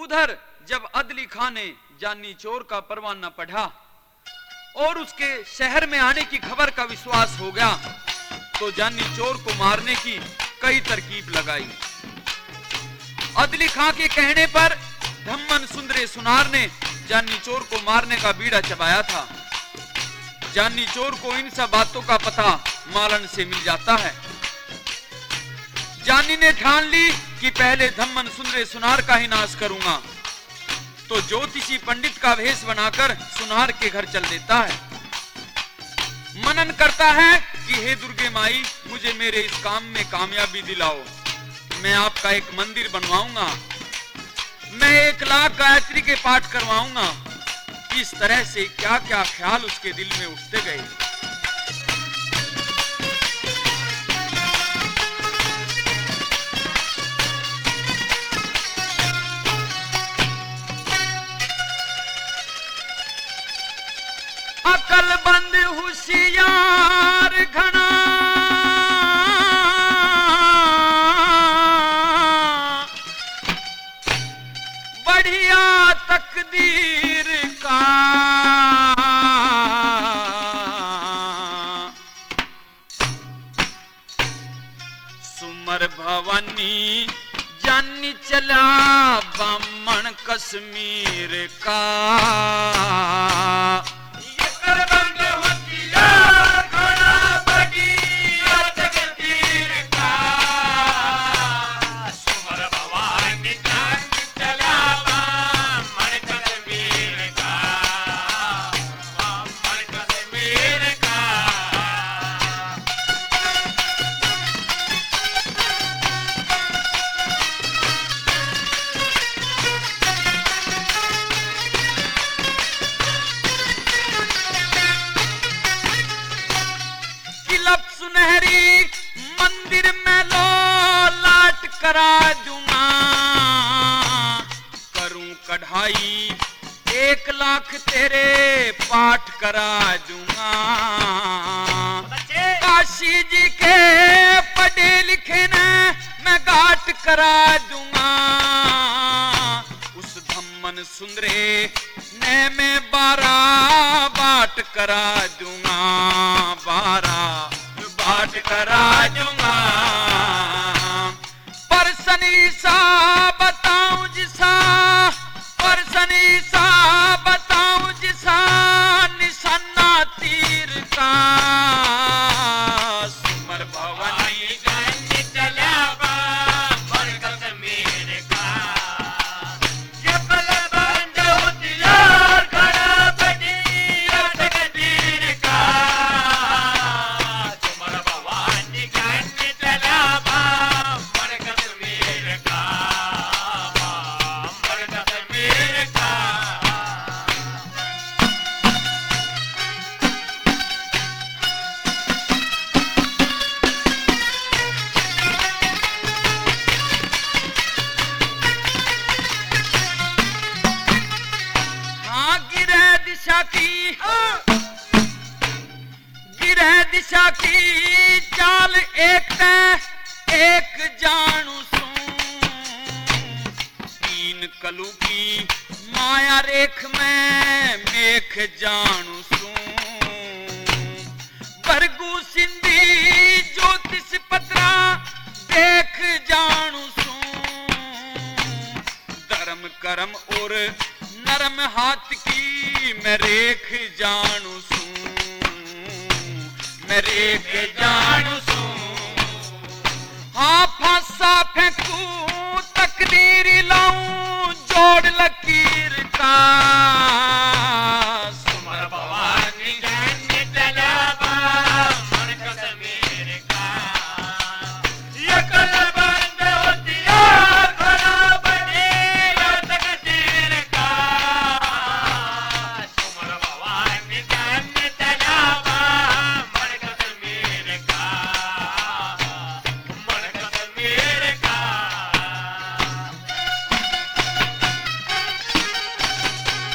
उधर जब अदली खां ने जानी चोर का परवाना पढ़ा और उसके शहर में आने की खबर का विश्वास हो गया तो जानी चोर को मारने की कई तरकीब लगाई। अदली खां के कहने पर धम्मन सुंदरे सुनार ने जानी चोर को मारने का बीड़ा चबाया था। जानी चोर को इन सब बातों का पता मालन से मिल जाता है। जानी ने ठान ली कि पहले धम्मन सुंदरे सुनार का ही नाश करूंगा, तो ज्योतिषी पंडित का भेष बनाकर सुनार के घर चल देता है। मनन करता है कि हे दुर्गे माई, मुझे मेरे इस काम में कामयाबी दिलाओ। मैं आपका एक मंदिर बनवाऊंगा, मैं 1 लाख गायत्री के पाठ करवाऊंगा। इस तरह से क्या क्या ख्याल उसके दिल में उठते गए। अकलमंद होशियार घना बढ़िया तकदीर का सुमर भवानी जानी चला बामण कश्मीर का। सुनहरी मंदिर में लो लाट करा दूंगा, करूं कढ़ाई 1 लाख तेरे पाठ करा दूंगा। काशी जी के पढ़े लिखे ने मैं गाट करा दूंगा। उस धम्मन सुंदरे ने मैं 12 बाट करा दूंगा, 12 बाट करा दूंगा। परसनी सा बताऊं जिसा, परसनी सा बताऊं जिसा निशाना तीर का। सुमर भवानी जानी चलावा बरकत मेरे का। ये बलबंद होशियार खड़ा बनी तकदीर का। गिरह दिशा की चाल एक जानू सूं। 3 कलू की माया रेख में मेख जानू सूं। बरगू सिंधी ज्योतिष पत्रा देख जानू सूं। धर्म कर्म और नरम हाथ की मैं रेख जानू सूं, मैं रेख जानू सूं। हाँ फांसा फेंकूं तकदीर लाऊं जोड़ लकीर का। सुमर भवानी जानी चलावा बरकत मेरे का। ये कलबंद होशियार खड़ा बनी तकदीर का। सुमर भवानी जानी चलावा बरकत मेरे का, बरकत मेरे का।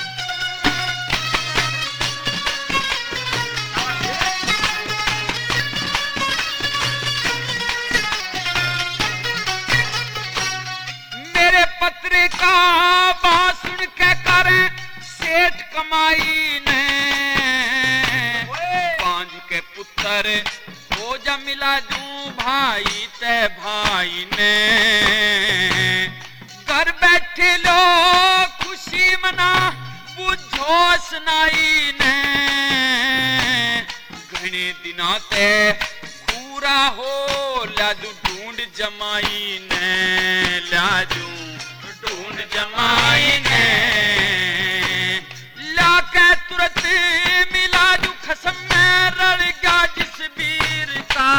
अवसर हो जा मिला जू भाई ते भाई ने घर बैठे लो खुशी मना बुझो सुनाई ने घने दिना ते पूरा हो लाजू ढूंढ जमाई ने लाजू ढूंढ जमाई ने लाके तुरंत मिला जू खसम में रल गया जिस वीर का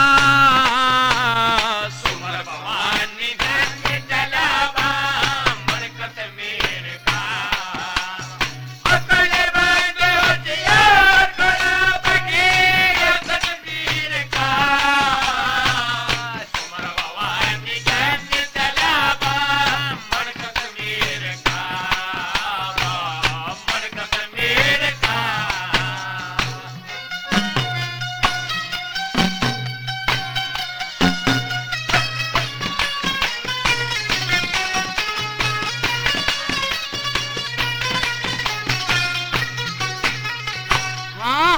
सुमर भवानी धन जलावा मरकत मेर का अकल बंद हो जिया थोड़ा बगे वीर का सुमर भवानी धन जलावा मरकत मेर का मरकत मेर का। हाँ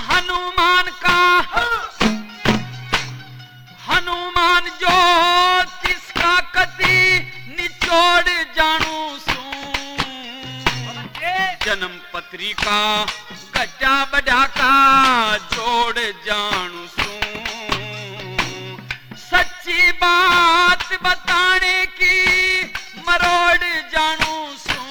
हनुमान जो किसका कति निचोड़ जानू सू जन्म पत्रिका गड्ढा बढ़ा का जोड़ जानू सू सच्ची बात बताने की मरोड़ जानू सू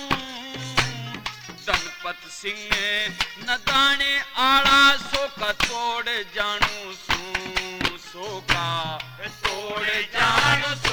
धनपत सिंह न दाने आला सो का तोड़ जानू सू सो का तोड़ जानू सू